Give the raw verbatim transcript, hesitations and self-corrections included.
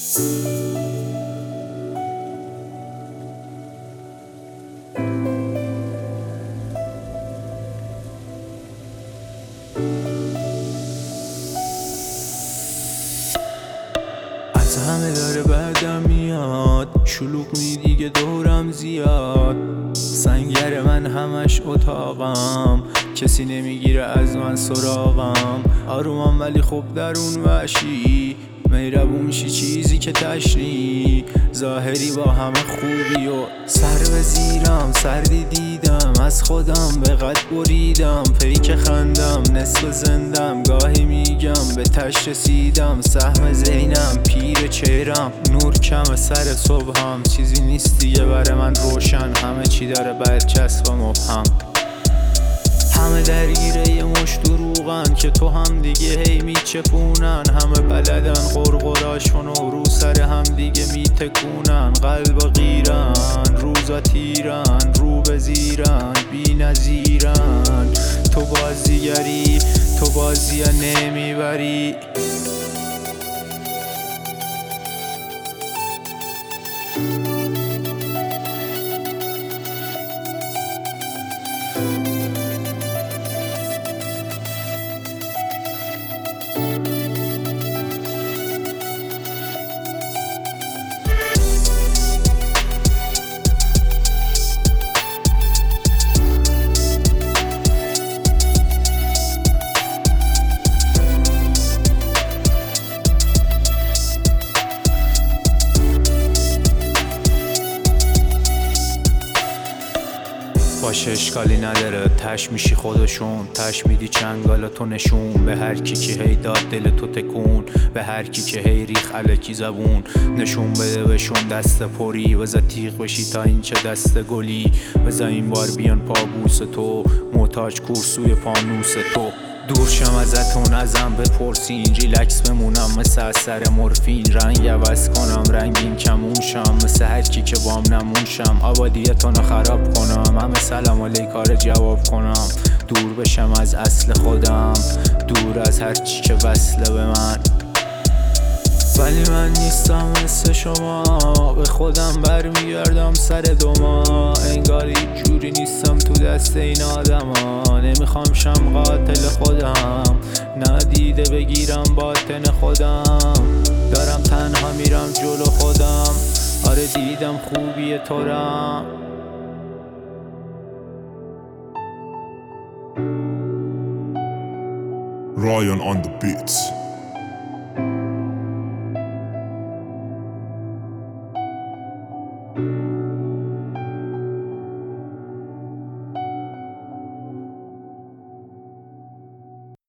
از همه داره بعدم میاد، شلوغ می دیگه دورم زیاد. سنگر من همش اتاقم، کسی نمیگیره از من سراغم. آرومم ولی خب درون وحشی، مهربون شی چیزی که تشنی. ظاهری با همه خوبی و سر به زیرم، سردی دیدم از خودم به قد بریدم. پیک خندم نصف زندم، گاهی میگم به تش رسیدم. سهم زینم پیر چهرم، نور کم سر صبحم. چیزی نیست دیگه بر من روشن، همه چی داره برچسب و مبهم. همه درگیره یه مش دروغن که تو هم دیگه هی میچپونن. همه بلدن قرقراشون و رو سر هم دیگه میتکونن. قلب غیرن، روزا تیرن، رو به زیرن، بی نظیرن. تو بازیگری، تو بازی نمیبری. باشه اشکالی نداره، تش میشی خودشون. تش میدی چنگالا تو نشون به هر کی که هی داد دل تو تکون. به هر کی که هی ریخ الکی زبون. نشون بده بهشون دست پری، وزا تیغ بشی تا این چه دست گلی. وزا این بار بیان پابوس تو، محتاج کورسوی پانوس تو. دور شم ازتون ازم بپرسین، ریلکس بمونم مثل از سر مورفین. رنگ عوض کنم رنگین کمون شم، مثل هر کی که بام نمون شم. آبادیتونو خراب کنم، همه سلام علیکار جواب کنم. دور بشم از اصل خودم، دور از هر چی که وصله به من. ولی من نیستم مثل شما، به خودم برمیگردم سر دوما. انگار هیچ جوری نیستم تو دست این آدم ها. نمیخوام شم قاتل خودم، ندیده بگیرم باطن خودم. دارم تنها میرم جلو خودم، آره دیدم خوبی تو رم. Ryan on the beats.